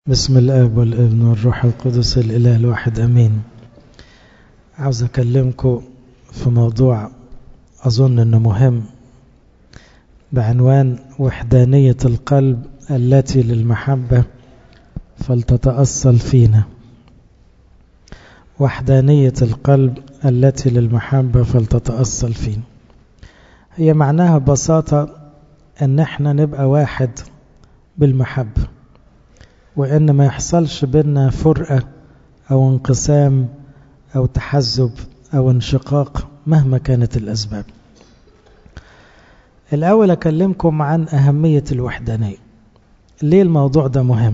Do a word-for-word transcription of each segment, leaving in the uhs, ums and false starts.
بسم الآب والابن والروح القدس الإله الواحد أمين. عاوز أكلمكم في موضوع أظن أنه مهم بعنوان وحدانية القلب التي للمحبة فلتتأصل فينا. وحدانية القلب التي للمحبة فلتتأصل فينا هي معناها ببساطة أن احنا نبقى واحد بالمحبة، وإن ما يحصلش بينا فرقة أو انقسام أو تحزب أو انشقاق مهما كانت الأسباب. الأول أكلمكم عن أهمية الوحدانية. ليه الموضوع ده مهم؟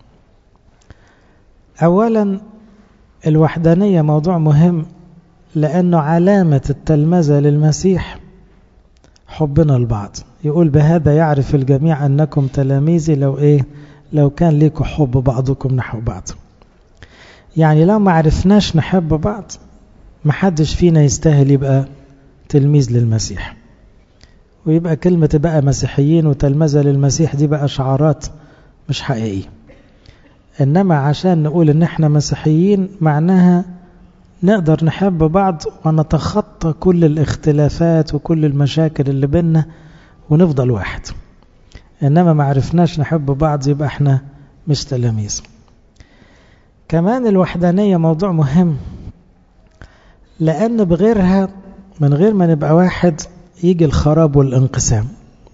أولا الوحدانية موضوع مهم لأنه علامة التلمذة للمسيح حبنا لبعض. يقول بهذا يعرف الجميع أنكم تلاميذي لو إيه لو كان ليكم حب بعضكم نحو بعض. يعني لو ما عرفناش نحب بعض محدش فينا يستاهل يبقى تلميذ للمسيح، ويبقى كلمة بقى مسيحيين وتلمذة للمسيح دي بقى شعارات مش حقيقية. إنما عشان نقول إن احنا مسيحيين معناها نقدر نحب بعض ونتخطى كل الاختلافات وكل المشاكل اللي بينا ونفضل واحد. إنما ما عرفناش نحب بعض يبقى احنا مش تلاميذ. كمان الوحدانية موضوع مهم لأن بغيرها من غير ما نبقى واحد يجي الخراب والانقسام.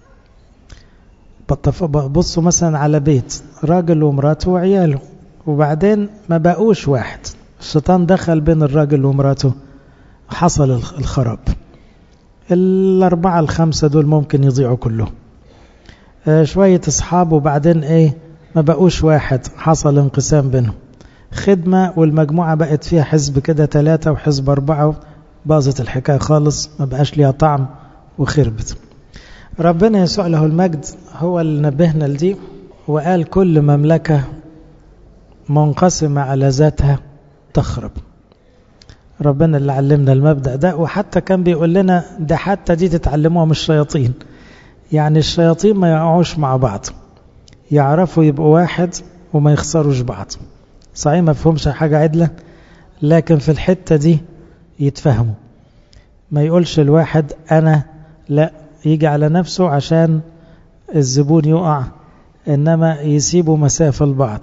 بصوا مثلا على بيت راجل ومراته وعياله وبعدين ما بقوش واحد، الشيطان دخل بين الراجل ومراته حصل الخراب. الأربعة الخمسة دول ممكن يضيعوا كلهم. شوية أصحاب وبعدين إيه ما بقوش واحد، حصل انقسام بينهم. خدمة والمجموعة بقت فيها حزب كده ثلاثة وحزب أربعة، باظت الحكاية خالص، ما بقاش ليها طعم وخربت. ربنا يسوع له المجد هو اللي نبهنا لدي وقال كل مملكة منقسمة على ذاتها تخرب. ربنا اللي علمنا المبدأ ده، وحتى كان بيقول لنا ده حتى دي تتعلموها من الشياطين. يعني الشياطين ما يقعوش مع بعض، يعرفوا يبقوا واحد وما يخسروش بعض. صحيح ما فهمش حاجة عدلة، لكن في الحتة دي يتفهموا. ما يقولش الواحد أنا لا، يجي على نفسه عشان الزبون يقع، إنما يسيبوا مسافة لبعض.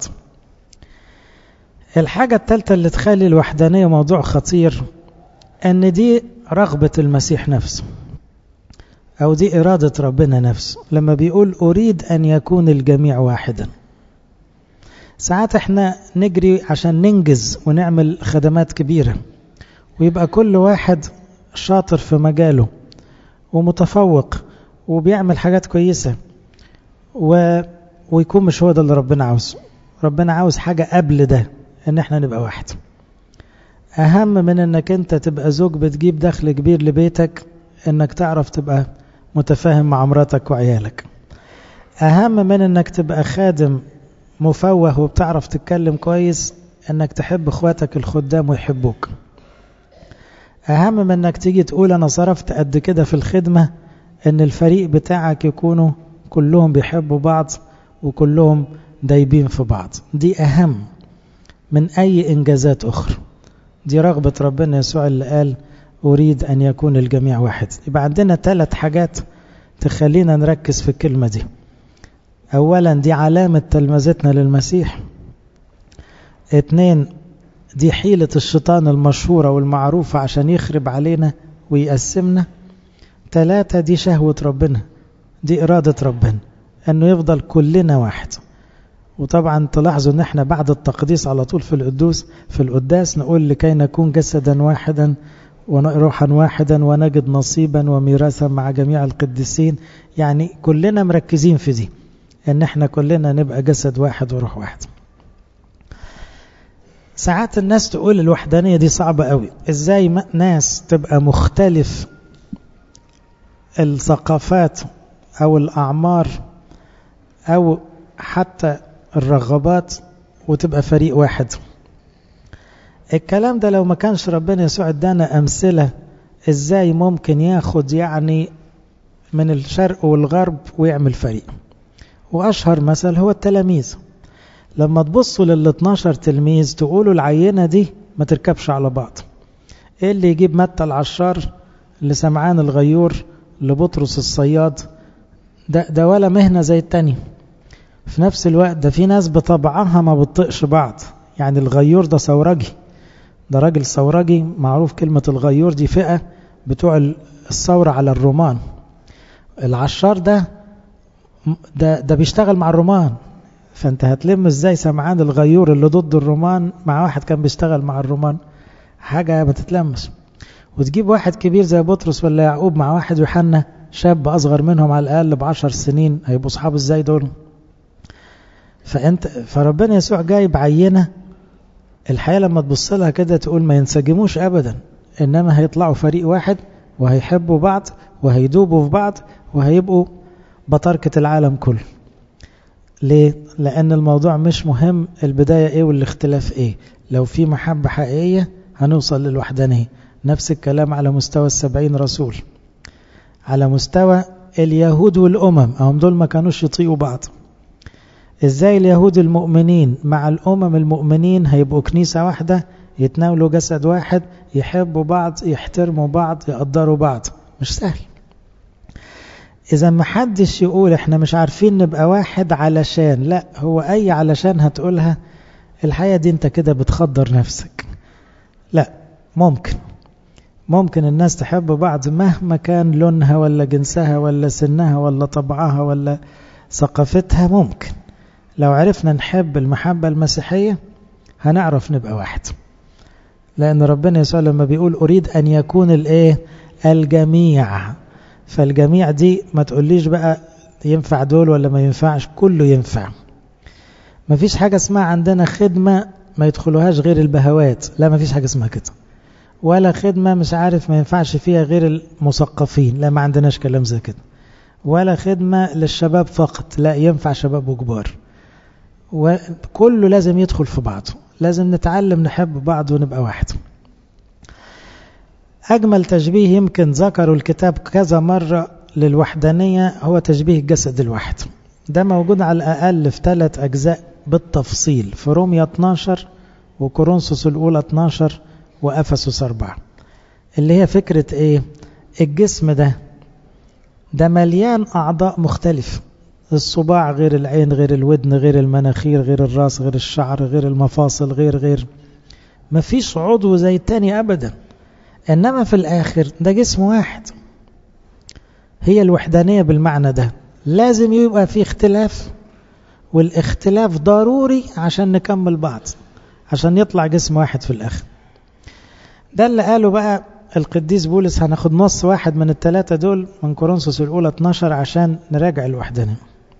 الحاجة الثالثة اللي تخلي الوحدانية موضوع خطير أن دي رغبة المسيح نفسه، أو دي إرادة ربنا نفسه لما بيقول أريد أن يكون الجميع واحدا. ساعات احنا نجري عشان ننجز ونعمل خدمات كبيرة ويبقى كل واحد شاطر في مجاله ومتفوق وبيعمل حاجات كويسة و... ويكون مش هو ده اللي ربنا عاوزه. ربنا عاوز حاجة قبل ده، ان احنا نبقى واحد. أهم من انك انت تبقى زوج بتجيب دخل كبير لبيتك انك تعرف تبقى متفاهم مع مراتك وعيالك. أهم من انك تبقى خادم مفوه وبتعرف تتكلم كويس انك تحب اخواتك الخدام ويحبوك. أهم من انك تيجي تقول انا صرفت قد كده في الخدمة، ان الفريق بتاعك يكونوا كلهم بيحبوا بعض وكلهم دايبين في بعض. دي أهم من أي إنجازات أخرى. دي رغبة ربنا يسوع اللي قال أريد أن يكون الجميع واحد. يبقى عندنا ثلاث حاجات تخلينا نركز في الكلمة دي. أولا دي علامة تلمذتنا للمسيح. اثنين دي حيلة الشيطان المشهورة والمعروفة عشان يخرب علينا ويقسمنا. ثلاثة دي شهوة ربنا، دي إرادة ربنا أنه يفضل كلنا واحد. وطبعا تلاحظوا ان احنا بعد التقديس على طول في القدوس في القداس نقول لكي نكون جسدا واحدا وروحا واحدا ونجد نصيبا وميراثا مع جميع القديسين. يعني كلنا مركزين في دي، ان احنا كلنا نبقى جسد واحد وروح واحد. ساعات الناس تقول الوحدانية دي صعبة قوي، ازاي ناس تبقى مختلف الثقافات او الاعمار او حتى الرغبات وتبقى فريق واحد. الكلام ده لو ما كانش ربنا يسوع ادانا أمثلة ازاي ممكن ياخد يعني من الشرق والغرب ويعمل فريق. وأشهر مثل هو التلاميذ. لما تبصوا لل اتناشر تلميذ تقولوا العينة دي ما تركبش على بعض. ايه اللي يجيب متى العشار لسمعان الغيور لبطرس الصياد؟ ده, ده ولا مهنة زي التاني. في نفس الوقت ده في ناس بطبعها ما بتطقش بعض. يعني الغيور ده ثورجي، ده راجل ثورجي معروف. كلمة الغيور دي فئة بتوع الثورة على الرومان. العشار ده ده, ده بيشتغل مع الرومان. فانت هتلم ازاي سمعان الغيور اللي ضد الرومان مع واحد كان بيشتغل مع الرومان؟ حاجة ما تتلمس. وتجيب واحد كبير زي بطرس ولا يعقوب مع واحد يوحنا شاب أصغر منهم على الأقل بعشر سنين، هيبقوا صحاب ازاي دول؟ فأنت فربنا يسوع جايب عينة الحقيقة لما تبص لها كده تقول ما ينسجموش أبدا، إنما هيطلعوا فريق واحد وهيحبوا بعض وهيدوبوا في بعض وهيبقوا بطركة العالم كله. ليه؟ لأن الموضوع مش مهم البداية إيه والاختلاف إيه. لو في محبة حقيقية هنوصل للوحدانية. نفس الكلام على مستوى السبعين رسول، على مستوى اليهود والأمم، هم دول ما كانوش يطيقوا بعض. إزاي اليهود المؤمنين مع الأمم المؤمنين هيبقوا كنيسة واحدة، يتناولوا جسد واحد، يحبوا بعض، يحترموا بعض، يقدروا بعض؟ مش سهل. إذا ما حدش يقول إحنا مش عارفين نبقى واحد علشان، لا، هو أي علشان هتقولها الحقيقة دي أنت كده بتخدر نفسك. لا، ممكن ممكن الناس تحب بعض مهما كان لونها ولا جنسها ولا سنها ولا طبعها ولا ثقافتها. ممكن لو عرفنا نحب المحبة المسيحية هنعرف نبقى واحد. لأن ربنا يسوع لما بيقول أريد أن يكون الإيه الجميع، فالجميع دي ما تقوليش بقى ينفع دول ولا ما ينفعش، كله ينفع. ما فيش حاجة اسمها عندنا خدمة ما يدخلوهاش غير البهوات، لا ما فيش حاجة اسمها كده. ولا خدمة مش عارف ما ينفعش فيها غير المثقفين، لا ما عندناش كلام زي كده. ولا خدمة للشباب فقط، لا ينفع شباب وكبار. وكله لازم يدخل في بعضه، لازم نتعلم نحب بعض ونبقى واحد. أجمل تشبيه يمكن ذكروا الكتاب كذا مرة للوحدانية هو تشبيه الجسد الواحد. ده موجود على الأقل في ثلاث أجزاء بالتفصيل، في رومية اتناشر وكورنثوس الأولى اتناشر وأفسس أربعة. اللي هي فكرة إيه؟ الجسم ده ده مليان أعضاء مختلفة. الصباع غير العين غير الودن غير المناخير غير الراس غير الشعر غير المفاصل غير غير مفيش عضو زي التاني أبدا. إنما في الآخر ده جسم واحد. هي الوحدانية بالمعنى ده. لازم يبقى في اختلاف، والاختلاف ضروري عشان نكمل بعض، عشان يطلع جسم واحد في الآخر. ده اللي قاله بقى القديس بولس. هناخد نص واحد من الثلاثة دول من كورنثوس الأولى اتناشر عشان نراجع الوحدانية.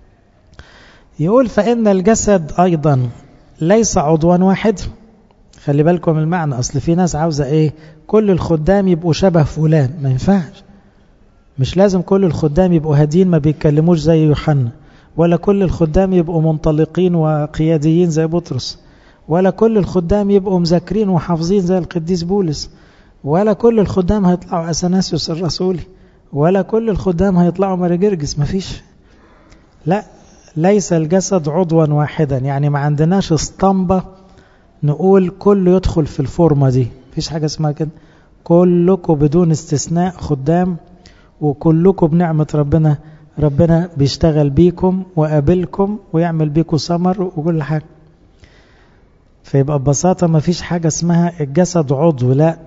يقول فإن الجسد أيضا ليس عضوا واحد. خلي بالكم المعنى، أصل في ناس عاوزة إيه؟ كل الخدام يبقوا شبه فلان. ما ينفعش. مش لازم كل الخدام يبقوا هادين ما بيتكلموش زي يوحنا، ولا كل الخدام يبقوا منطلقين وقياديين زي بطرس، ولا كل الخدام يبقوا مذاكرين وحافظين زي القديس بولس، ولا كل الخدام هيطلعوا أثناسيوس الرسولي، ولا كل الخدام هيطلعوا مارجرجس. مفيش. لا، ليس الجسد عضوا واحدا. يعني ما عندناش اسطمبة نقول كله يدخل في الفورمة دي. مفيش حاجة اسمها كده. كلكم بدون استثناء خدام، وكلكم بنعمة ربنا. ربنا بيشتغل بيكم وقابلكم ويعمل بيكم ثمر وكل حاجة. فيبقى ببساطة ما فيش حاجة اسمها الجسد عضو، لا،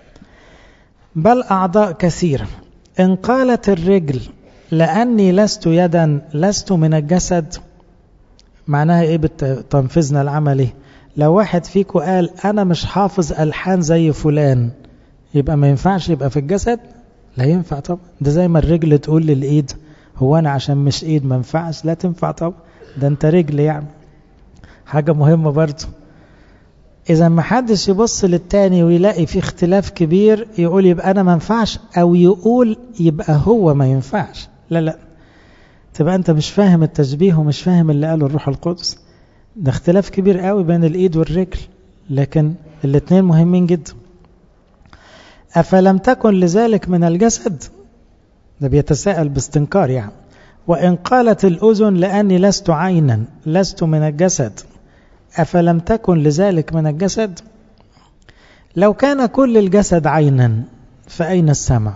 بل أعضاء كثيرة. إن قالت الرجل لأني لست يدا لست من الجسد، معناها إيه بتنفذنا العملي؟ لو واحد فيكم قال أنا مش حافظ ألحان زي فلان، يبقى ما ينفعش يبقى في الجسد؟ لا ينفع طبعا. ده زي ما الرجل تقول للإيد هو أنا عشان مش إيد ما ينفعش؟ لا تنفع طبعا. ده أنت رجل. يعني حاجة مهمة برضو. إذا ما حدش يبص للتاني ويلاقي في اختلاف كبير يقول يبقى أنا ما ينفعش، أو يقول يبقى هو ما ينفعش. لا لا، تبقى أنت مش فاهم التشبيه ومش فاهم اللي قاله الروح القدس. ده اختلاف كبير قوي بين الإيد والرجل، لكن الاثنين مهمين جدا. أفلم تكن لذلك من الجسد؟ ده بيتساءل باستنكار يعني. وإن قالت الأذن لأني لست عينا لست من الجسد، أفلم تكن لذلك من الجسد؟ لو كان كل الجسد عينا فأين السمع؟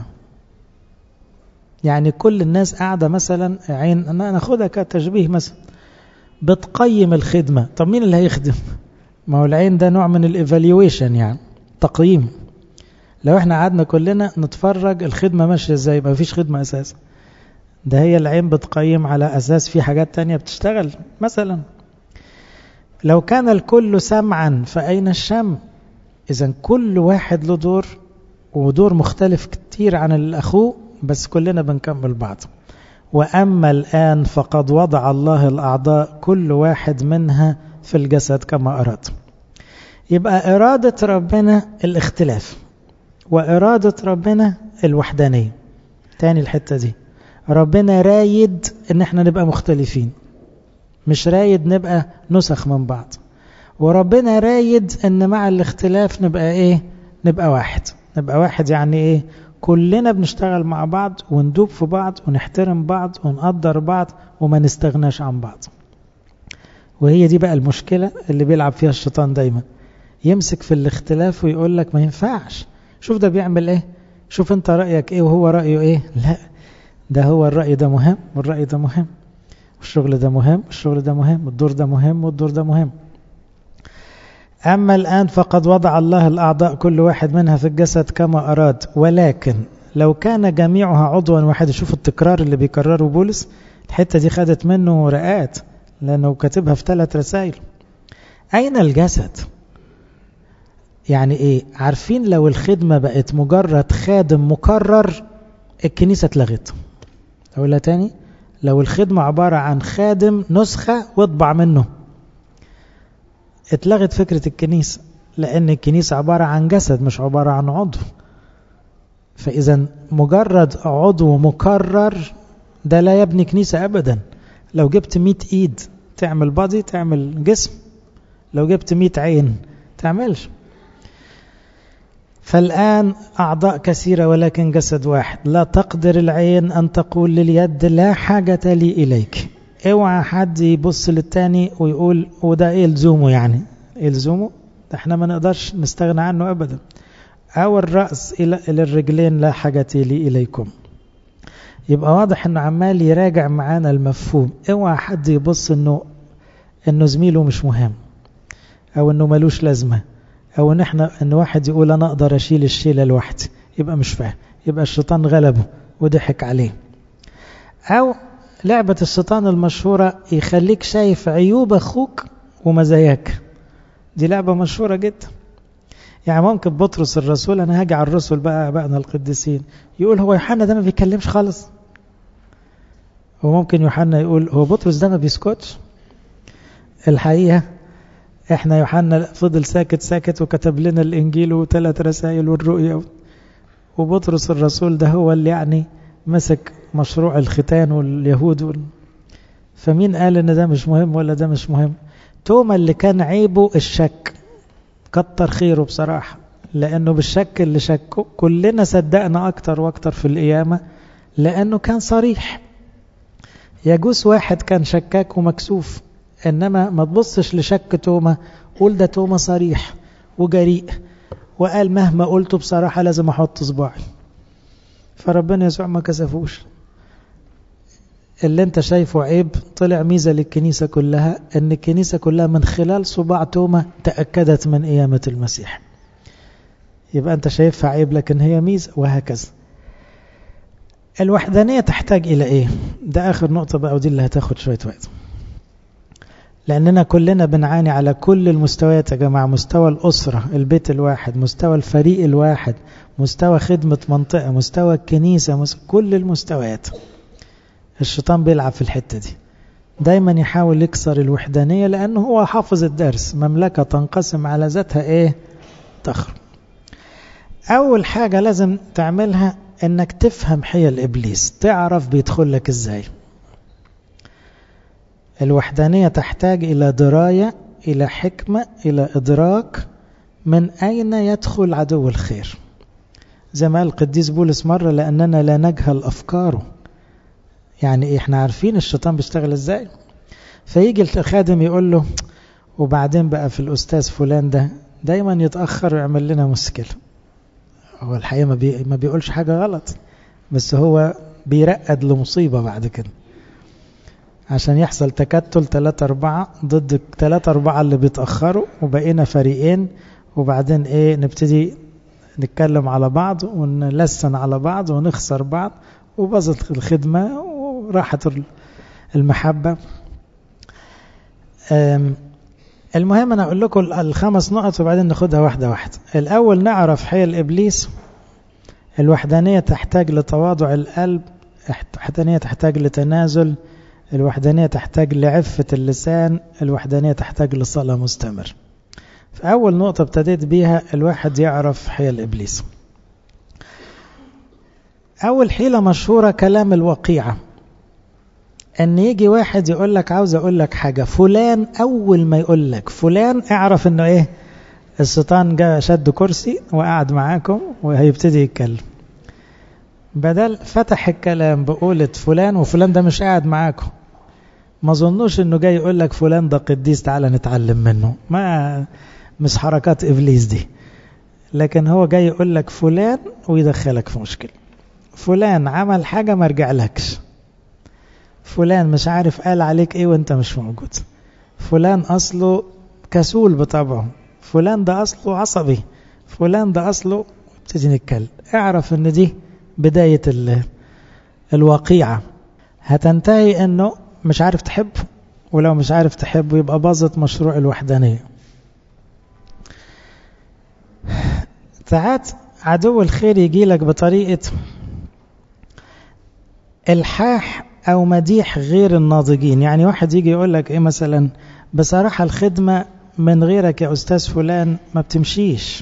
يعني كل الناس قاعدة مثلا عين، أنا ناخدها كتشبيه مثلا، بتقيم الخدمة. طب مين اللي هيخدم؟ ما هو العين ده نوع من الايفاليويشن، يعني تقييم. لو احنا قعدنا كلنا نتفرج الخدمة ماشية ازاي، ما فيش خدمة أساسا. ده هي العين بتقيم على أساس في حاجات تانية بتشتغل. مثلا لو كان الكل سمعا فأين الشم؟ إذن كل واحد له دور، ودور مختلف كتير عن الأخوه، بس كلنا بنكمل بعض. وأما الآن فقد وضع الله الأعضاء كل واحد منها في الجسد كما أراد. يبقى إرادة ربنا الاختلاف، وإرادة ربنا الوحدانية. تاني الحتة دي، ربنا رايد ان احنا نبقى مختلفين، مش رايد نبقى نسخ من بعض. وربنا رايد ان مع الاختلاف نبقى ايه؟ نبقى واحد. نبقى واحد يعني ايه؟ كلنا بنشتغل مع بعض وندوب في بعض ونحترم بعض ونقدر بعض وما نستغناش عن بعض. وهي دي بقى المشكلة اللي بيلعب فيها الشيطان دايما، يمسك في الاختلاف ويقول لك ما ينفعش، شوف ده بيعمل ايه، شوف انت رأيك ايه وهو رأيه ايه. لا، ده هو الرأي ده مهم والرأي ده مهم، والشغل ده مهم والشغل ده مهم، والدور ده مهم والدور ده مهم. أما الآن فقد وضع الله الأعضاء كل واحد منها في الجسد كما أراد، ولكن لو كان جميعها عضوا واحد. شوف التكرار اللي بيكرره بولس، الحتة دي خدت منه رقات لأنه كاتبها في ثلاث رسائل. أين الجسد؟ يعني إيه؟ عارفين لو الخدمة بقت مجرد خادم مكرر الكنيسة اتلغت. أقولها تاني، لو الخدمة عبارة عن خادم نسخة واطبع منه اتلغت فكرة الكنيسة، لأن الكنيسة عبارة عن جسد مش عبارة عن عضو. فإذا مجرد عضو مكرر ده لا يبني كنيسة أبدا. لو جبت مئة إيد تعمل بادي، تعمل جسم، لو جبت مئة عين تعملش. فالآن أعضاء كثيرة ولكن جسد واحد. لا تقدر العين أن تقول لليد لا حاجة لي إليك. اوعى حد يبص للتاني ويقول وده ايه لزومه، يعني ايه لزومه؟ ده احنا ما نقدرش نستغنى عنه أبدا. أو الرأس إلى الرجلين لا حاجة لي إليكم. يبقى واضح أنه عمال يراجع معانا المفهوم. اوعى حد يبص أنه أنه زميله مش مهم، أو أنه ملوش لازمة، أو أن احنا أن واحد يقول أنا أقدر أشيل الشيلة لوحدي، يبقى مش فاهم، يبقى الشيطان غلبه وضحك عليه. أو لعبة الشيطان المشهورة يخليك شايف عيوب أخوك ومزاياك. دي لعبة مشهورة جدا. يعني ممكن بطرس الرسول، أنا هاجي على الرسل بقى بقنا القديسين، يقول هو يوحنا ده ما بيكلمش خالص. وممكن يوحنا يقول هو بطرس ده ما بيسكتش. الحقيقة احنا يوحنا فضل ساكت ساكت وكتب لنا الإنجيل وثلاث رسائل والرؤيا، وبطرس الرسول ده هو اللي يعني مسك مشروع الختان واليهود وال... فمين قال ان ده مش مهم ولا ده مش مهم؟ توما اللي كان عيبه الشك كتر خيره بصراحة، لأنه بالشك اللي شكه كلنا صدقنا أكتر وأكتر في القيامة، لأنه كان صريح. يجوز واحد كان شكاك ومكسوف، إنما ما تبصش لشك توما، قول ده توما صريح وجريء وقال مهما قلته بصراحة لازم أحط صباعي. فربنا يسوع ما كسفوش. اللي انت شايفه عيب طلع ميزة للكنيسة كلها، ان الكنيسة كلها من خلال صباع توما تأكدت من قيامة المسيح. يبقى انت شايفها عيب لكن هي ميزة، وهكذا. الوحدانية تحتاج الى ايه؟ ده اخر نقطة بقى، ودي اللي هتاخد شوية وقت، لاننا كلنا بنعاني على كل المستويات يا جماعة. مستوى الأسرة، البيت الواحد، مستوى الفريق الواحد، مستوى خدمة منطقة، مستوى الكنيسة، مستوى كل المستويات. الشيطان بيلعب في الحتة دي دايما، يحاول يكسر الوحدانية، لأنه هو حافظ الدرس مملكة تنقسم على ذاتها ايه؟ تخرب. أول حاجة لازم تعملها انك تفهم حيل إبليس، تعرف بيدخل لك ازاي. الوحدانية تحتاج إلى دراية، إلى حكمة، إلى إدراك من أين يدخل عدو الخير. زي ما قال القديس بولس مرة، لأننا لا نجهل أفكاره. يعني إيه؟ إحنا عارفين الشيطان بيشتغل إزاي. فيجي الخادم يقول له وبعدين بقى في الأستاذ فلان ده دايما يتأخر ويعمل لنا مشكلة. هو الحقيقة ما, بي... ما بيقولش حاجة غلط، بس هو بيرقد لمصيبة بعد كده عشان يحصل تكتل ثلاثة أربعة ضد ثلاثة أربعة اللي بيتأخروا، وبقينا فريقين، وبعدين إيه نبتدي نتكلم على بعض ونلسن على بعض ونخسر بعض، وبظت الخدمة وراحت المحبة. المهم أنا أقول لكم الخمس نقط وبعدين ناخدها واحدة واحدة. الأول نعرف حيل إبليس. الوحدانية تحتاج لتواضع القلب، الوحدانية تحتاج لتنازل، الوحدانية تحتاج لعفة اللسان، الوحدانية تحتاج لصلاة مستمر. فأول نقطة ابتديت بيها الواحد يعرف حيل إبليس. أول حيلة مشهورة كلام الوقيعة، أن يجي واحد يقول لك عاوز أقول لك حاجة فلان، أول ما يقول لك فلان اعرف أنه إيه، الشيطان جاء شد كرسي وقعد معاكم وهيبتدي يتكلم. بدل فتح الكلام بقولة فلان، وفلان ده مش قاعد معاكم، ما ظنوش أنه جاي يقول لك فلان ده قديس تعالى نتعلم منه، ما مش حركات إبليس دي، لكن هو جاي يقول لك فلان ويدخلك في مشكلة. فلان عمل حاجة ما رجعلكش، فلان مش عارف قال عليك ايه وانت مش موجود، فلان اصله كسول بطبعه، فلان ده اصله عصبي، فلان ده اصله تيجي نتكلم. اعرف ان دي بداية الوقيعة، هتنتهي انه مش عارف تحبه، ولو مش عارف تحبه يبقى باظت مشروع الوحدانية. ساعات عدو الخير يجي لك بطريقة الحاح أو مديح غير الناضجين. يعني واحد يجي يقول لك إيه مثلا، بصراحة الخدمة من غيرك يا أستاذ فلان ما بتمشيش،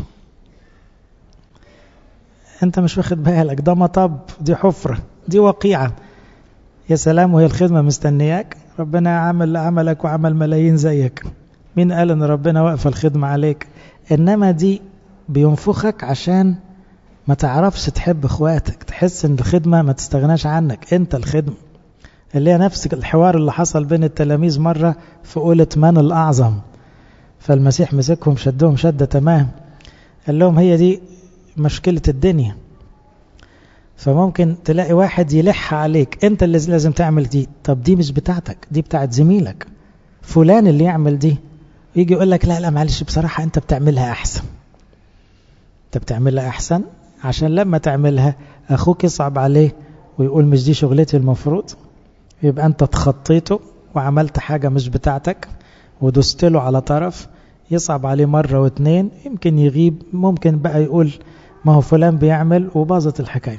أنت مش واخد بالك، ده مطب، دي حفرة، دي وقيعة. يا سلام، وهي الخدمة مستنياك؟ ربنا عمل عملك وعمل ملايين زيك، مين قال أن ربنا واقف الخدمة عليك؟ إنما دي بينفخك عشان ما تعرفش تحب اخواتك، تحس ان الخدمة ما تستغناش عنك، انت الخدمة. اللي هي نفس الحوار اللي حصل بين التلاميذ مرة في قولة من الأعظم، فالمسيح مسكهم شدهم شدة تمام، قال لهم هي دي مشكلة الدنيا. فممكن تلاقي واحد يلح عليك، انت اللي لازم تعمل دي، طب دي مش بتاعتك، دي بتاعت زميلك فلان اللي يعمل دي، يجي يقول لك لا لا معلش بصراحة انت بتعملها احسن، انت بتعملها احسن عشان لما تعملها أخوك يصعب عليه ويقول مش دي شغلتي المفروض، يبقى أنت تخطيته وعملت حاجة مش بتاعتك ودست له على طرف، يصعب عليه مرة واثنين، يمكن يغيب، ممكن بقى يقول ما هو فلان بيعمل، وباظت الحكاية.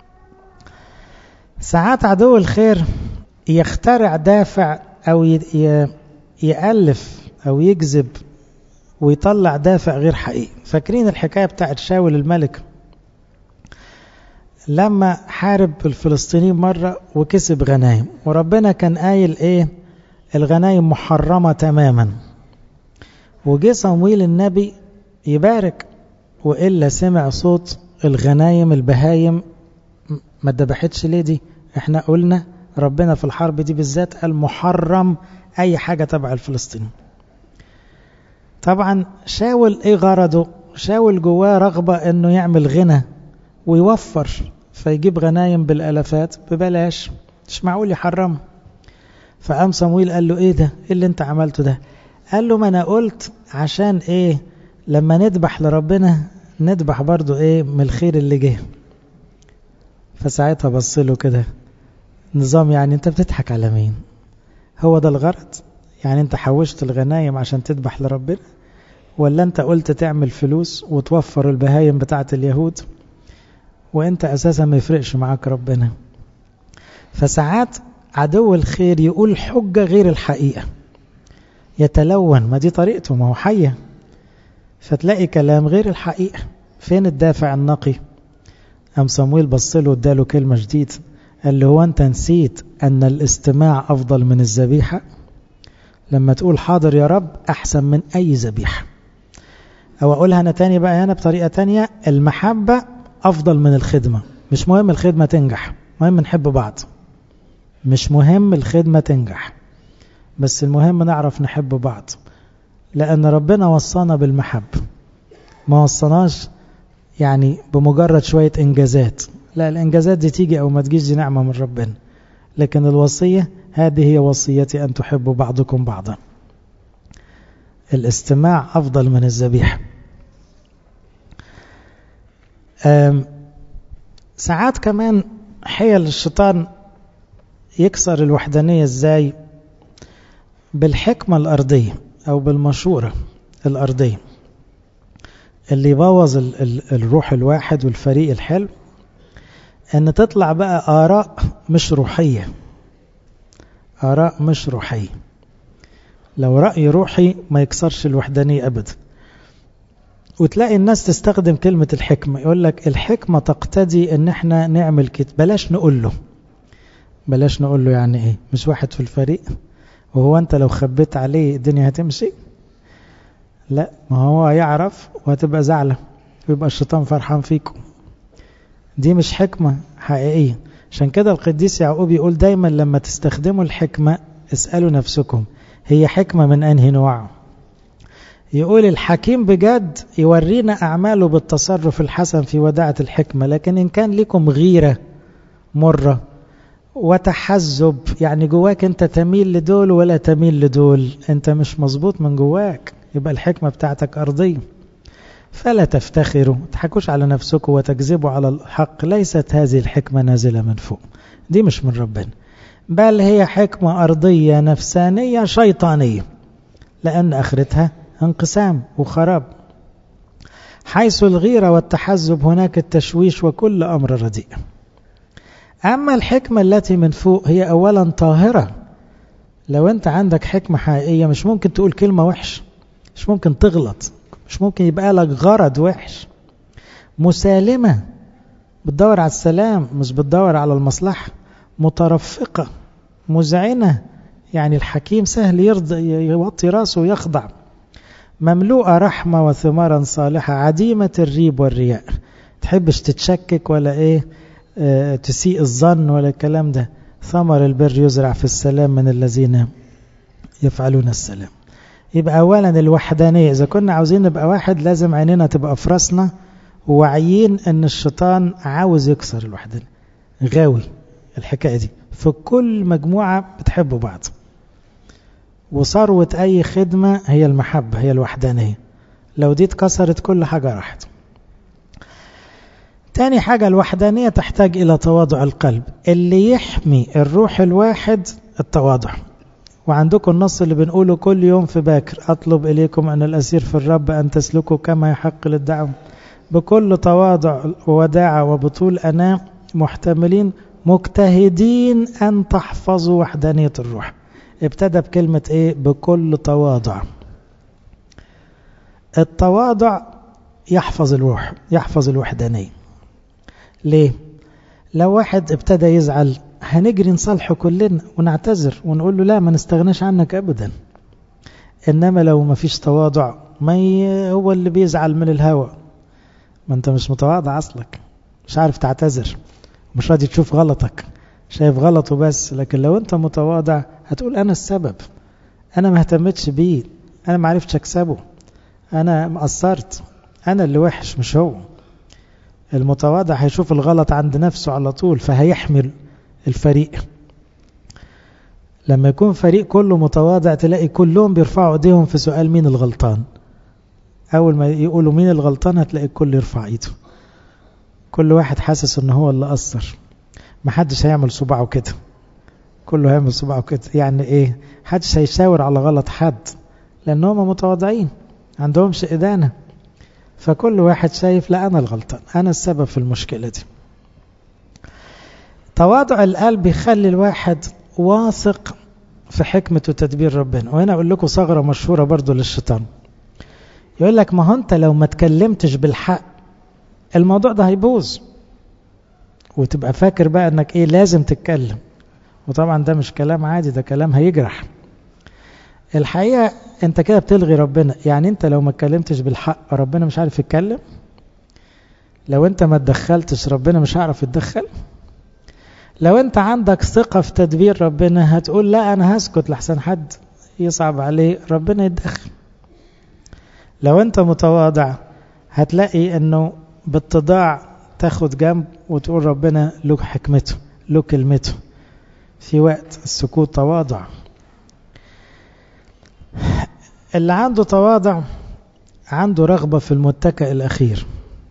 ساعات عدو الخير يخترع دافع أو يألف أو يجذب ويطلع دافع غير حقيقي. فاكرين الحكاية بتاعت شاول الملك لما حارب الفلسطينيين مرة وكسب غنايم، وربنا كان قايل ايه، الغنايم محرمة تماما، وجي صمويل النبي يبارك، وإلا سمع صوت الغنايم البهايم ما اتذبحتش ليه دي، احنا قلنا ربنا في الحرب دي بالذات قال محرم اي حاجة تبع الفلسطينيين. طبعا شاول ايه غرضه؟ شاول جواه رغبة انه يعمل غنى ويوفر، فيجيب غنايم بالالافات ببلاش، مش معقول يحرم. فقام صمويل قال له ايه ده، ايه اللي انت عملته ده؟ قال له ما انا قلت عشان ايه لما نذبح لربنا نذبح برضو ايه من الخير اللي جه. فساعتها بص له كده نظام، يعني انت بتضحك على مين؟ هو ده الغرض؟ يعني انت حوشت الغنايم عشان تذبح لربنا، ولا انت قلت تعمل فلوس وتوفر البهايم بتاعت اليهود وانت اساسا ما يفرقش معاك ربنا؟ فساعات عدو الخير يقول حجة غير الحقيقة، يتلون، ما دي طريقته، ما هو حية، فتلاقي كلام غير الحقيقة. فين الدافع النقي؟ أم صمويل بصله واداله كلمة جديدة، قال له هو أنت نسيت أن الاستماع أفضل من الذبيحة؟ لما تقول حاضر يا رب أحسن من أي ذبيحة. أو أقولها أنا تاني بقى هنا بطريقة تانية، المحبة أفضل من الخدمة. مش مهم الخدمة تنجح، مهم نحب بعض. مش مهم الخدمة تنجح، بس المهم نعرف نحب بعض، لأن ربنا وصانا بالمحبة، ما وصناش يعني بمجرد شوية إنجازات. لا، الإنجازات دي تيجي أو ما تجيش، دي نعمة من ربنا. لكن الوصية هذه هي وصيتي أن تحبوا بعضكم بعضا. الاستماع أفضل من الذبيحة. ساعات كمان حيل الشيطان يكسر الوحدانية ازاي؟ بالحكمة الأرضية أو بالمشورة الأرضية اللي يبوظ ال ال الروح الواحد والفريق الحلو، أن تطلع بقى آراء مش روحية، آراء مش روحية. لو رأي روحي ما يكسرش الوحدانية أبدا. وتلاقي الناس تستخدم كلمة الحكمة، يقول لك الحكمة تقتضي ان احنا نعمل كده، بلاش نقول له. بلاش نقول له يعني ايه؟ مش واحد في الفريق وهو انت لو خبيت عليه الدنيا هتمشي؟ لا، ما هو يعرف وهتبقى زعلة ويبقى الشيطان فرحان فيكم. دي مش حكمة حقيقية. عشان كده القديس يعقوب يقول دايما لما تستخدموا الحكمة اسألوا نفسكم هي حكمة من انهي نوع. يقول الحكيم بجد يورينا أعماله بالتصرف الحسن في وداعة الحكمة، لكن إن كان لكم غيرة مرة وتحزب، يعني جواك أنت تميل لدول ولا تميل لدول، أنت مش مظبوط من جواك، يبقى الحكمة بتاعتك أرضية. فلا تفتخروا، تحكوش على نفسكم وتكذبوا على الحق، ليست هذه الحكمة نازلة من فوق، دي مش من ربنا، بل هي حكمة أرضية نفسانية شيطانية، لأن آخرتها انقسام وخراب. حيث الغيرة والتحزب هناك التشويش وكل أمر رديء. أما الحكمة التي من فوق هي أولا طاهرة. لو أنت عندك حكمة حقيقية مش ممكن تقول كلمة وحش، مش ممكن تغلط، مش ممكن يبقى لك غرض وحش. مسالمة، بتدور على السلام مش بتدور على المصلحة. مترفقة، مذعنة، يعني الحكيم سهل يرضى يوطي راسه ويخضع. مملوءة رحمة وثمارا صالحة، عديمة الريب والرياء، تحبش تتشكك ولا ايه اه تسيء الظن ولا الكلام ده. ثمر البر يزرع في السلام من الذين يفعلون السلام. يبقى اولا الوحدانية، اذا كنا عاوزين نبقى واحد لازم عيننا تبقى في راسنا وواعيين ان الشيطان عاوز يكسر الوحدانية، غاوي الحكاية دي في كل مجموعة بتحبوا بعض. وثروة أي خدمة هي المحبة، هي الوحدانية. لو دي اتكسرت كل حاجة راحت. تاني حاجة، الوحدانية تحتاج إلى تواضع القلب. اللي يحمي الروح الواحد التواضع. وعندكم النص اللي بنقوله كل يوم في باكر: أطلب إليكم أن الأسير في الرب أن تسلكوا كما يحق للدعوة بكل تواضع ووداعة وبطول أناة، محتملين مجتهدين أن تحفظوا وحدانية الروح. ابتدى بكلمة ايه؟ بكل تواضع. التواضع يحفظ الروح، يحفظ الوحدانية. ليه؟ لو واحد ابتدى يزعل هنجري نصالحه كلنا ونعتذر ونقول له لا ما نستغناش عنك ابدا. انما لو ما فيش تواضع ما هو اللي بيزعل من الهوى، ما انت مش متواضع اصلك، مش عارف تعتذر، مش راضي تشوف غلطك، شايف غلطه بس. لكن لو انت متواضع هتقول انا السبب، انا ما اهتمتش بيه، انا ما عرفتش اكسبه، انا مقصرت، انا اللي وحش مش هو. المتواضع هيشوف الغلط عند نفسه على طول فهيحمل الفريق. لما يكون فريق كله متواضع تلاقي كلهم بيرفعوا ايديهم في سؤال مين الغلطان. اول ما يقولوا مين الغلطان هتلاقي الكل يرفع ايده، كل واحد حاسس ان هو اللي قصر. محدش هيعمل صباعه كده، كله هيعمل صباعه كده. يعني ايه؟ محدش هيشاور على غلط حد، لانهم متواضعين عندهمش إدانة. فكل واحد شايف لا انا الغلطان، انا السبب في المشكلة دي. تواضع القلب يخلي الواحد واثق في حكمة وتدبير ربنا. وهنا اقول لكم ثغرة مشهورة برضو للشيطان. يقول لك ما هو انت لو ما تكلمتش بالحق الموضوع ده هيبوظ، وتبقى فاكر بقى انك ايه لازم تتكلم. وطبعا ده مش كلام عادي، ده كلام هيجرح. الحقيقة انت كده بتلغي ربنا. يعني انت لو ما اتكلمتش بالحق ربنا مش عارف يتكلم؟ لو انت ما تدخلتش ربنا مش عارف يتدخل؟ لو انت عندك ثقة في تدبير ربنا هتقول لا انا هسكت لحسن حد يصعب عليه ربنا يتدخل. لو انت متواضع هتلاقي انه بالتضاع تاخد جنب وتقول ربنا له حكمته له كلمته. في وقت السكوت تواضع. اللي عنده تواضع عنده رغبة في المتكئ الأخير.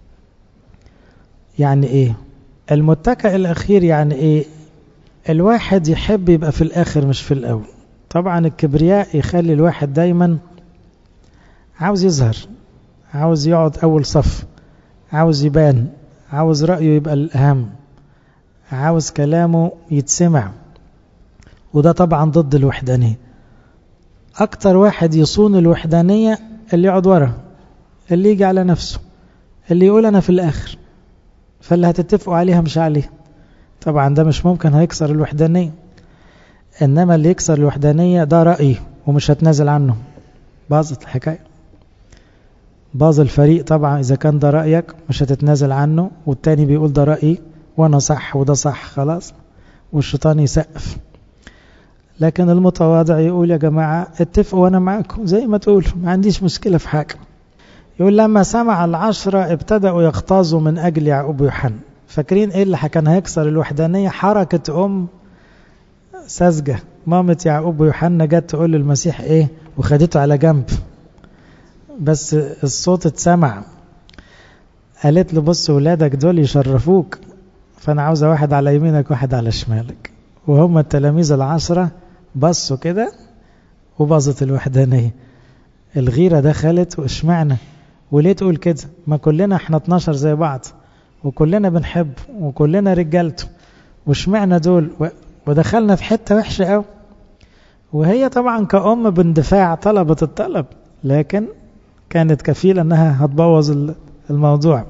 يعني ايه المتكئ الأخير؟ يعني ايه؟ الواحد يحب يبقى في الآخر مش في الأول. طبعا الكبرياء يخلي الواحد دايما عاوز يظهر، عاوز يقعد أول صف، عاوز يبان، عاوز رأيه يبقى الأهم، عاوز كلامه يتسمع، وده طبعا ضد الوحدانية. أكتر واحد يصون الوحدانية اللي يقعد ورا، اللي يجي على نفسه، اللي يقول أنا في الآخر، فاللي هتتفقوا عليها مش عليه. طبعا ده مش ممكن، هيكسر الوحدانية. إنما اللي يكسر الوحدانية ده رأيي ومش هتنازل عنه، باظت الحكاية، باظ الفريق. طبعا إذا كان ده رأيك مش هتتنازل عنه، والتاني بيقول ده رأيي وأنا صح وده صح، خلاص، والشيطان يسقف. لكن المتواضع يقول يا جماعة اتفقوا وأنا معاكم زي ما تقولوا، ما عنديش مشكلة في حاجة. يقول لما سمع العشرة ابتدأوا يغتاظوا من أجل يعقوب ويوحنا. فاكرين إيه اللي كان هيكسر الوحدانية؟ حركة أم ساذجة، مامة يعقوب ويوحنا جت تقول للمسيح إيه وخدته على جنب، بس الصوت اتسمع. قالت له بص ولادك دول يشرفوك، فأنا عاوزة واحد على يمينك واحد على شمالك. وهم التلاميذ العشرة بصوا كده وباظت الوحدانية. الغيرة دخلت، واشمعنا وليه تقول كده؟ ما كلنا احنا اتناشر زي بعض، وكلنا بنحب، وكلنا رجالته، واشمعنا دول؟ ودخلنا في حتة وحشة قوي. وهي طبعا كأم باندفاع طلبت الطلب، لكن كانت كفيلة انها هتبوظ الموضوع.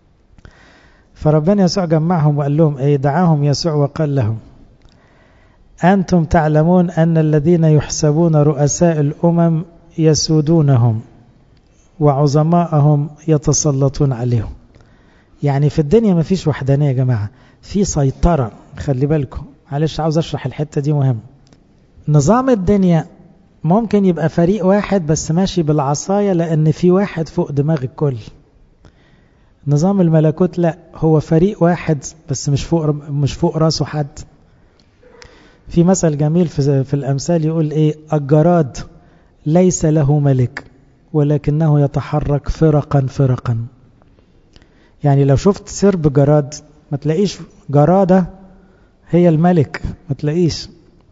فربنا يسوع جمعهم وقال لهم ايه؟ دعاهم يسوع وقال لهم أنتم تعلمون أن الذين يحسبون رؤساء الأمم يسودونهم وعظماءهم يتسلطون عليهم. يعني في الدنيا ما فيش وحدانية يا جماعة، في سيطرة. خلي بالكم، معلش عاوز أشرح الحتة دي مهم. نظام الدنيا ممكن يبقى فريق واحد بس ماشي بالعصاية، لأن في واحد فوق دماغ الكل. نظام الملكوت لا، هو فريق واحد بس مش فوق مش فوق راسه حد. في مثل جميل في, في الأمثال يقول إيه؟ الجراد ليس له ملك ولكنه يتحرك فرقا فرقا. يعني لو شفت سرب جراد ما تلاقيش جرادة هي الملك، ما تلاقيش.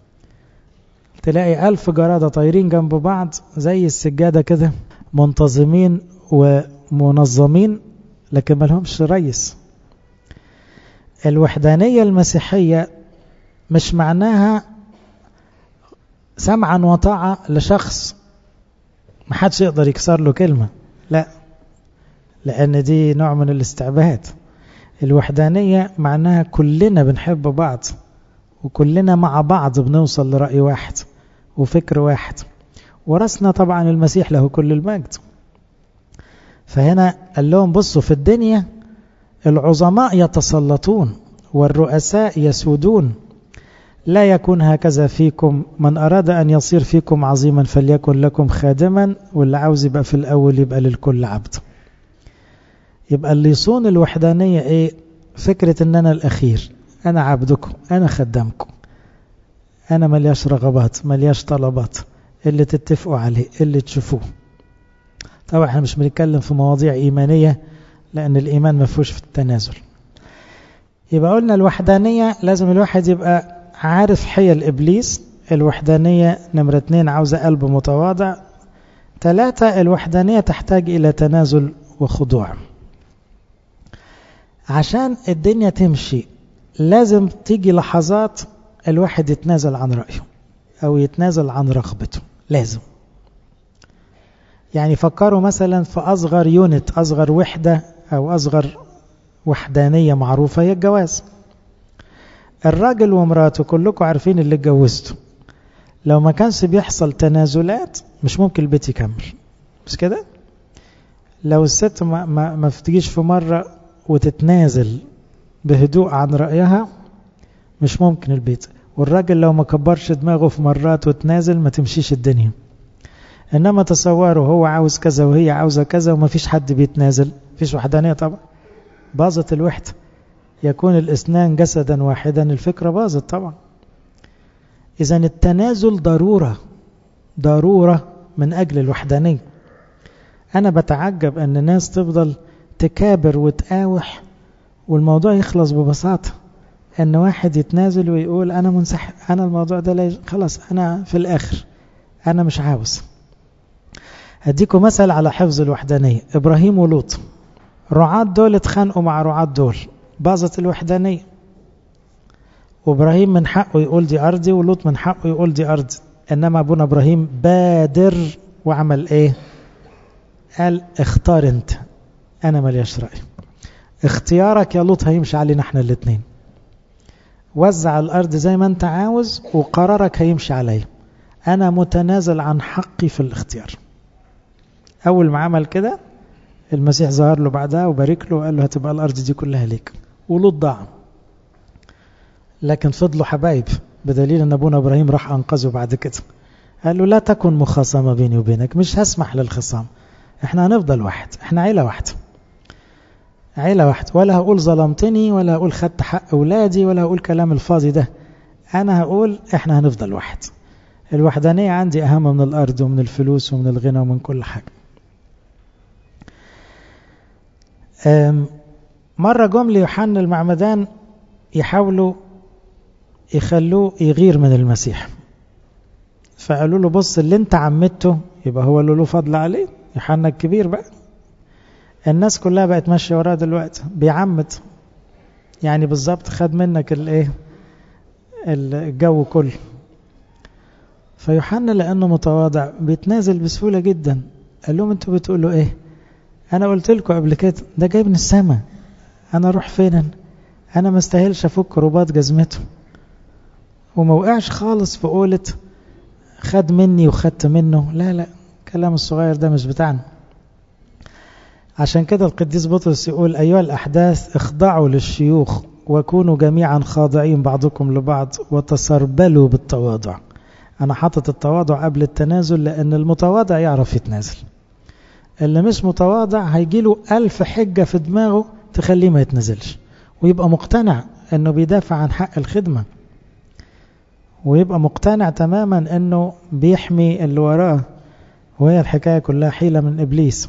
تلاقي ألف جرادة طايرين جنب بعض زي السجادة كده، منتظمين ومنظمين، لكن ما لهمش رئيس. الوحدانية المسيحية مش معناها سمعا وطاعة لشخص ما حدش يقدر يكسر له كلمة، لا، لأن دي نوع من الاستعباد. الوحدانية معناها كلنا بنحب بعض، وكلنا مع بعض بنوصل لرأي واحد وفكر واحد، ورثنا طبعا المسيح له كل المجد. فهنا قال لهم بصوا، في الدنيا العظماء يتسلطون والرؤساء يسودون، لا يكون هكذا فيكم، من أراد أن يصير فيكم عظيما فليكن لكم خادما، واللي عاوز يبقى في الأول يبقى للكل عبد. يبقى اللي يصون الوحدانية إيه؟ فكرة أن أنا الأخير، أنا عبدكم، أنا خدامكم، أنا ملياش رغبات، ملياش طلبات، اللي تتفقوا عليه اللي تشوفوه. طبعا احنا مش بنتكلم في مواضيع إيمانية، لأن الإيمان مفهوش في التنازل. يبقى قلنا الوحدانية لازم الواحد يبقى عارف حيل إبليس. الوحدانية نمرة اتنين عاوزة قلب متواضع. ثلاثة، الوحدانية تحتاج إلى تنازل وخضوع. عشان الدنيا تمشي لازم تيجي لحظات الواحد يتنازل عن رأيه أو يتنازل عن رغبته، لازم. يعني فكروا مثلا في أصغر يونت، أصغر وحدة أو أصغر وحدانية معروفة هي الجواز. الراجل ومراته كلكم عارفين اللي اتجوزته، لو ما كانش بيحصل تنازلات مش ممكن البيت يكمل، مش كده؟ لو الست ما, ما, ما فتجيش في مرة وتتنازل بهدوء عن رأيها مش ممكن البيت. والراجل لو ما كبرش دماغه في مرات وتنازل ما تمشيش الدنيا. إنما تصوروا هو عاوز كذا وهي عاوزة كذا وما فيش حد بيتنازل، فيش وحدانية طبعا، باظت الوحدة. يكون الاثنان جسدا واحدا، الفكرة باظت طبعا. إذن التنازل ضرورة، ضرورة من أجل الوحدانية. أنا بتعجب أن الناس تفضل تكابر وتقاوح والموضوع يخلص ببساطة، أن واحد يتنازل ويقول أنا منسحب، أنا الموضوع ده لا خلاص، أنا في الآخر أنا مش عاوز. هديكم مثل على حفظ الوحدانية. إبراهيم ولوط، رعاة دول اتخانقوا مع رعاة دول، باظت الوحدانية. وإبراهيم من حقه يقول دي أرضي، ولوط من حقه يقول دي أرضي. إنما أبونا إبراهيم بادر وعمل إيه؟ قال اختار أنت، أنا ملياش رأي، اختيارك يا لوط هيمشي علينا احنا الاثنين، وزع الأرض زي ما أنت عاوز وقرارك هيمشي علي، أنا متنازل عن حقي في الاختيار. أول ما عمل كده المسيح ظهر له بعدها وبارك له وقال له هتبقى الأرض دي كلها ليك. ولوط ضاع، لكن فضلوا حبايب، بدليل أن أبونا إبراهيم راح أنقذه بعد كده. قال له لا تكن مخاصمة بيني وبينك، مش هسمح للخصام، احنا هنفضل واحد، احنا عيلة واحدة، عيلة واحدة، ولا هقول ظلمتني ولا هقول خدت حق أولادي ولا هقول كلام الفاضي ده، أنا هقول احنا هنفضل واحد. الوحدانية عندي أهم من الأرض ومن الفلوس ومن الغنى ومن كل حاجة. مرة جم ليوحنا المعمدان يحاولوا يخلوه يغير من المسيح، فقالوا له بص اللي انت عمدته يبقى هو اللي له فضل عليه، يوحنا الكبير بقى، الناس كلها بقت ماشية وراه دلوقتي بيعمد، يعني بالظبط خد منك الايه الجو كله. فيوحنا لأنه متواضع بيتنازل بسهولة جدا، قال لهم انتوا بتقولوا ايه؟ انا قلت لكم قبل كده ده جاي من السماء، انا اروح فين؟ انا ما استاهلش افك رباط جزمته. وما وقعش خالص في قولة خد مني وخدت منه، لا لا، كلام الصغير ده مش بتاعنا. عشان كده القديس بطرس يقول أيها الأحداث اخضعوا للشيوخ وكونوا جميعا خاضعين بعضكم لبعض وتسربلوا بالتواضع. أنا حاطط التواضع قبل التنازل، لأن المتواضع يعرف يتنازل، اللي مش متواضع هيجيله ألف حجة في دماغه تخليه ما يتنازلش، ويبقى مقتنع أنه بيدافع عن حق الخدمة، ويبقى مقتنع تماما أنه بيحمي اللي وراه، وهي الحكاية كلها حيلة من إبليس.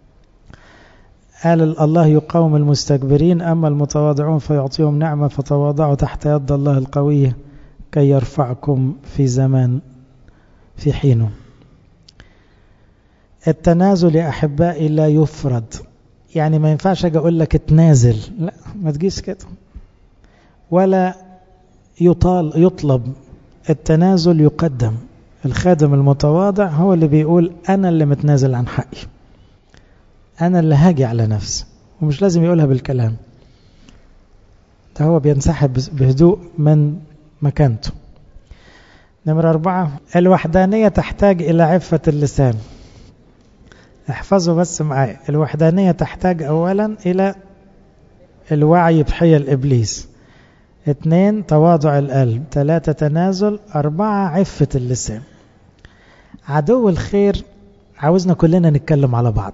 قال الله يقاوم المستكبرين أما المتواضعون فيعطيهم نعمة، فتواضعوا تحت يد الله القوية كي يرفعكم في زمان في حينه. التنازل يا أحبائي لا يفرض، يعني ما ينفعش أجي أقول لك اتنازل، لا ما تجيش كده، ولا يطال يطلب. التنازل يقدم، الخادم المتواضع هو اللي بيقول أنا اللي متنازل عن حقي، أنا اللي هاجي على نفسي، ومش لازم يقولها بالكلام ده، هو بينسحب بهدوء من مكانته. نمرة أربعة، الوحدانية تحتاج إلى عفة اللسان. احفظوا بس معايا، الوحدانية تحتاج أولا إلى الوعي بحيل إبليس، اثنين تواضع القلب، ثلاثة تنازل، أربعة عفة اللسان. عدو الخير عاوزنا كلنا نتكلم على بعض،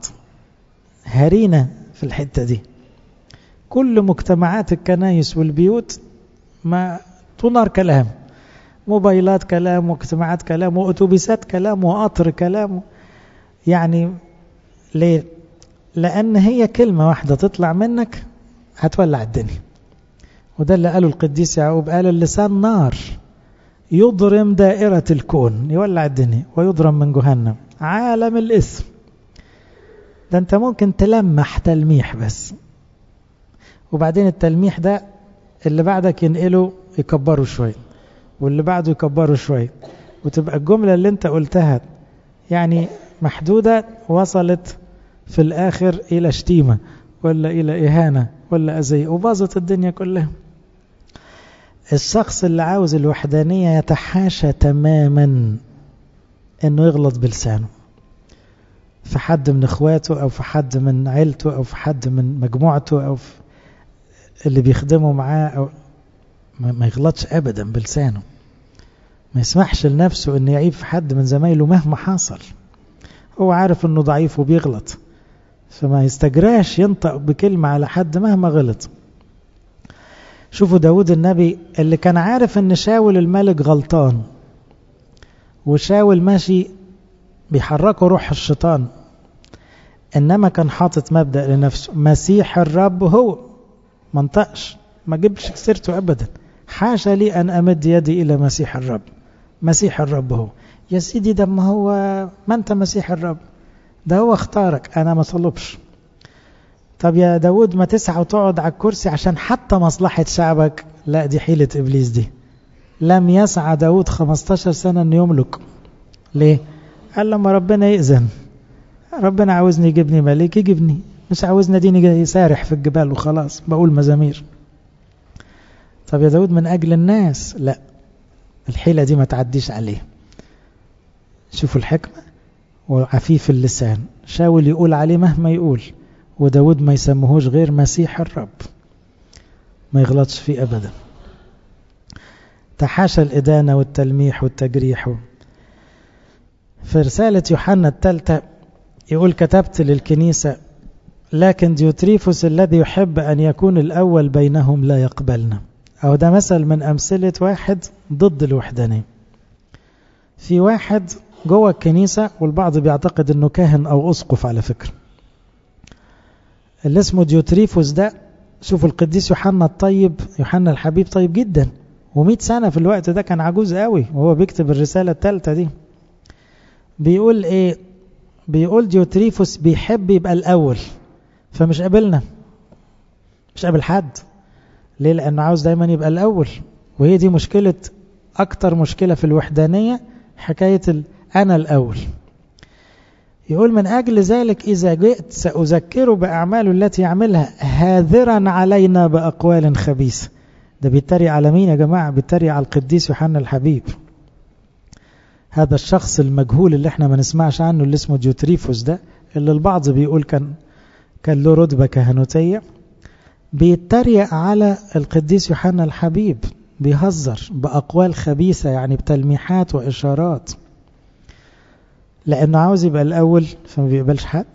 هرينا في الحتة دي. كل مجتمعات الكنائس والبيوت ما تنار كلام، موبايلات كلام، واجتماعات كلام، وأتوبيسات كلام، وقطر كلام. يعني ليه؟ لأن هي كلمة واحدة تطلع منك هتولع الدنيا. وده اللي قاله القديس يعقوب، قال اللسان نار يضرم دائرة الكون، يولع الدنيا ويضرم من جهنم عالم الإثم. ده انت ممكن تلمح تلميح بس، وبعدين التلميح ده اللي بعدك ينقله يكبره شوي، واللي بعده يكبره شوي، وتبقى الجملة اللي انت قلتها يعني محدودة وصلت في الآخر إلى شتيمة ولا إلى إهانة ولا أذية، وباظت الدنيا كلها. الشخص اللي عاوز الوحدانية يتحاشى تماما انه يغلط بلسانه في حد من اخواته او في حد من عيلته او في حد من مجموعته او في اللي بيخدموا معاه، او ما يغلطش ابدا بلسانه، ما يسمحش لنفسه ان يعيب في حد من زمايله مهما حصل. هو عارف انه ضعيف وبيغلط، فما يستجراش ينطق بكلمة على حد مهما غلط. شوفوا داود النبي اللي كان عارف ان شاول الملك غلطان، وشاول ماشي بيحركه روح الشيطان، انما كان حاطط مبدأ لنفسه، مسيح الرب هو، منطقش ما جبش سيرته ابدا، حاشا لي ان امد يدي الى مسيح الرب، مسيح الرب هو. يا سيدي ده ما هو ما انت مسيح الرب، ده هو اختارك، انا ما طلبش. طب يا داود ما تسعى وتقعد على الكرسي عشان حتى مصلحة شعبك؟ لا، دي حيلة ابليس دي. لم يسعى داود خمستاشر سنة ان يملك. ليه؟ قال لما ربنا يأذن، ربنا عاوزني يجيبني ملك يجيبني، مش عاوزني ديني يسارح في الجبال وخلاص بقول مزامير. طب يا داود من اجل الناس، لا، الحيلة دي ما تعديش عليه. شوفوا الحكمة وعفيف اللسان، شاول يقول عليه مهما يقول، وداود ما يسموهوش غير مسيح الرب، ما يغلطش فيه أبدا. تحاشى الإدانة والتلميح والتجريح. في رسالة يوحنا الثالثة يقول كتبت للكنيسة لكن ديوتريفوس الذي يحب أن يكون الأول بينهم لا يقبلنا. أو ده مثل من أمثلة واحد ضد الوحدانية. في واحد جوه الكنيسة، والبعض بيعتقد أنه كاهن أو أسقف على فكرة، اللي اسمه ديوتريفوس ده، شوفوا القديس يوحنا الطيب، يوحنا الحبيب طيب جدا، ومئة سنة في الوقت ده، كان عجوز قوي وهو بيكتب الرسالة الثالثة دي. بيقول ايه؟ بيقول ديوتريفوس بيحب يبقى الأول، فمش قابلنا، مش قابل حد. ليه؟ لأنه عاوز دايما يبقى الأول. وهي دي مشكلة، أكتر مشكلة في الوحدانية، حكاية أنا الأول. يقول من أجل ذلك إذا جئت سأذكره بأعماله التي يعملها هاذرا علينا بأقوال خبيثة. ده بيتريق على مين يا جماعة؟ بيتريق على القديس يوحنا الحبيب، هذا الشخص المجهول اللي احنا ما نسمعش عنه، اللي اسمه ديوتريفوس ده، اللي البعض بيقول كان كان له رتبة كهنوتية. بيتريق على القديس يوحنا الحبيب، بيهزر بأقوال خبيثة، يعني بتلميحات وإشارات، لأنه عاوز يبقى الأول فما بيقبلش حد.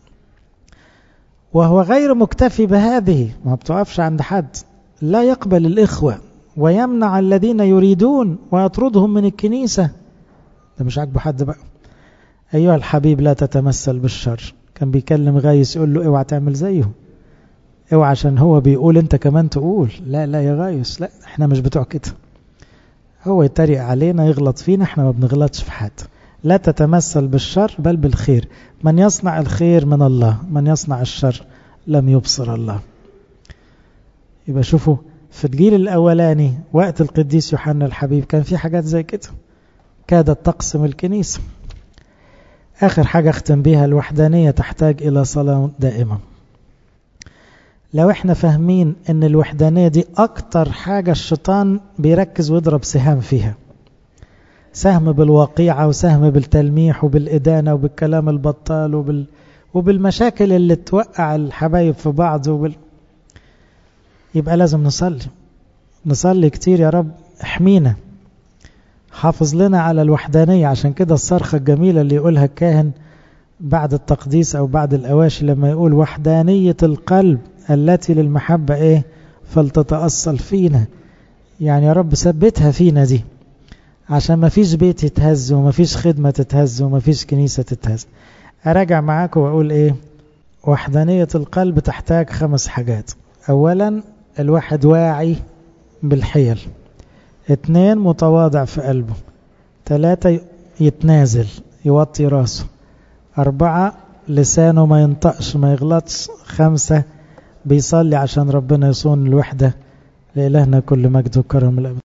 وهو غير مكتفي بهذه، ما بتقفش عند حد، لا يقبل الإخوة ويمنع الذين يريدون ويطردهم من الكنيسة. ده مش عاجبه حد بقى. أيها الحبيب لا تتمثل بالشر. كان بيكلم غايس يقول له اوعى تعمل زيه، اوعى عشان هو بيقول انت كمان تقول. لا لا يا غايس، لا، احنا مش بتوع كده. هو يتريق علينا يغلط فينا، احنا ما بنغلطش في حد. لا تتمثل بالشر بل بالخير، من يصنع الخير من الله، من يصنع الشر لم يبصر الله. يبقى شوفوا في الجيل الأولاني وقت القديس يوحنا الحبيب كان في حاجات زي كده كادت تقسم الكنيسة. آخر حاجة اختم بيها، الوحدانية تحتاج إلى صلاة دائمة. لو احنا فاهمين ان الوحدانية دي أكتر حاجة الشيطان بيركز ويضرب سهام فيها، سهم بالواقيعة وسهم بالتلميح وبالإدانة وبالكلام البطال وبال... وبالمشاكل اللي توقع الحبايب في بعض وبال... يبقى لازم نصلي نصلي كتير، يا رب احمينا، حافظ لنا على الوحدانية. عشان كده الصرخة الجميلة اللي يقولها الكاهن بعد التقديس أو بعد الأواشي لما يقول وحدانية القلب التي للمحبة ايه فلتتأصل فينا، يعني يا رب ثبتها فينا دي، عشان ما فيش بيت يتهز وما فيش خدمة تتهز وما فيش كنيسة تتهز. أراجع معاكم وأقول إيه؟ وحدانية القلب تحتاج خمس حاجات. أولا الواحد واعي بالحيل، اثنين متواضع في قلبه، ثلاثة يتنازل يوطي راسه، أربعة لسانه ما ينطقش ما يغلطش، خمسة بيصلي عشان ربنا يصون الوحدة. لإلهنا كل مجد وكرم الأبد.